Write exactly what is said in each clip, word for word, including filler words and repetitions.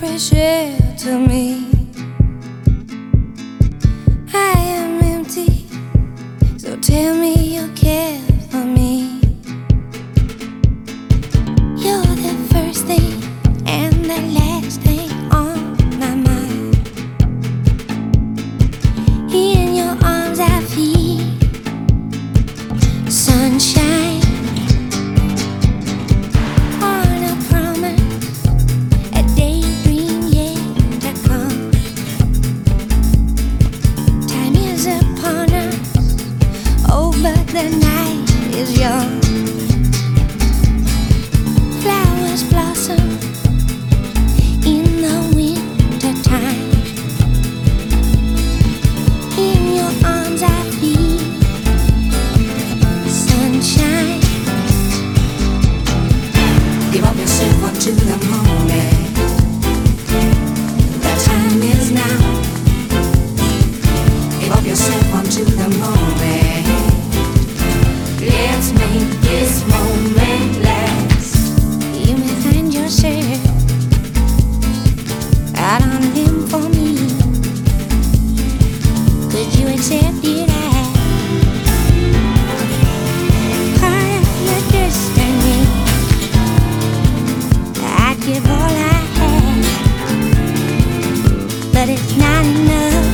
fresh air to me. I am empty, so tell me you care for me. You're the first thing and the last thing on my mind. In your arms I feel sunshine. The night is young. Flowers blossom in the winter time. In your arms I feel sunshine. Give up yourself unto the moment. The time is now. Give up yourself unto the moment. Let's make this moment last. You may find yourself out on a limb for me. Could you accept it as part of your destiny? I'd give all I have, but it's not enough,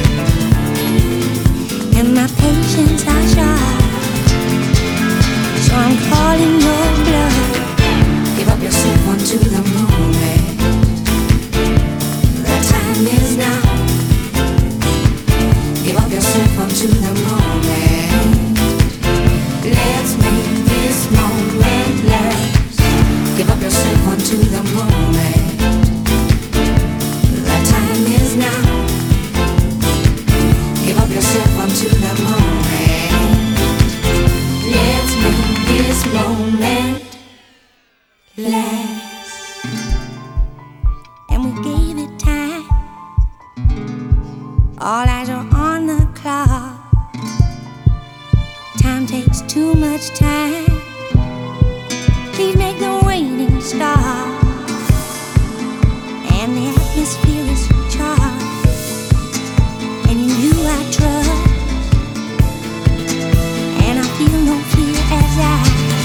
and my patience are short. So I'm calling your bluff. Give up yourself unto the moment. The time is now. Give up yourself unto the moment. Let's make this moment last. Give up yourself unto the moment. The time is now. Give up yourself unto the moment. Let's make this moment last. And we gave it time. All eyes are on the clock. Time takes too much time. Please make the waiting stop. And the atmosphere is charged, and in you I trust, and I feel no fear as I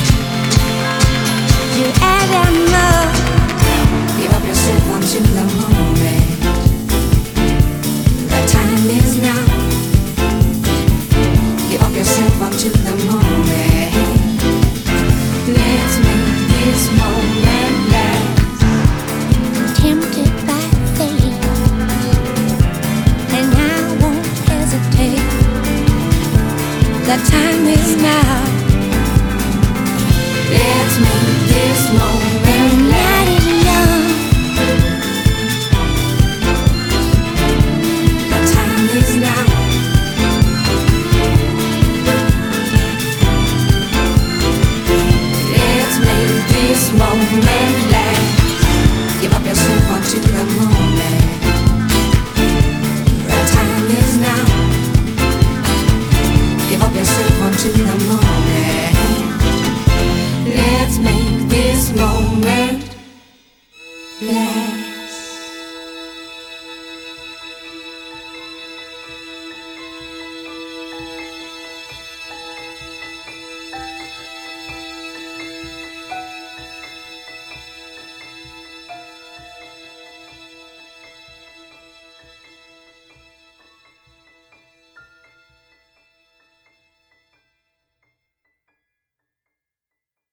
do as I must. Give up yourself unto the moment. The time is now. Give up yourself unto the moment. Let's make this moment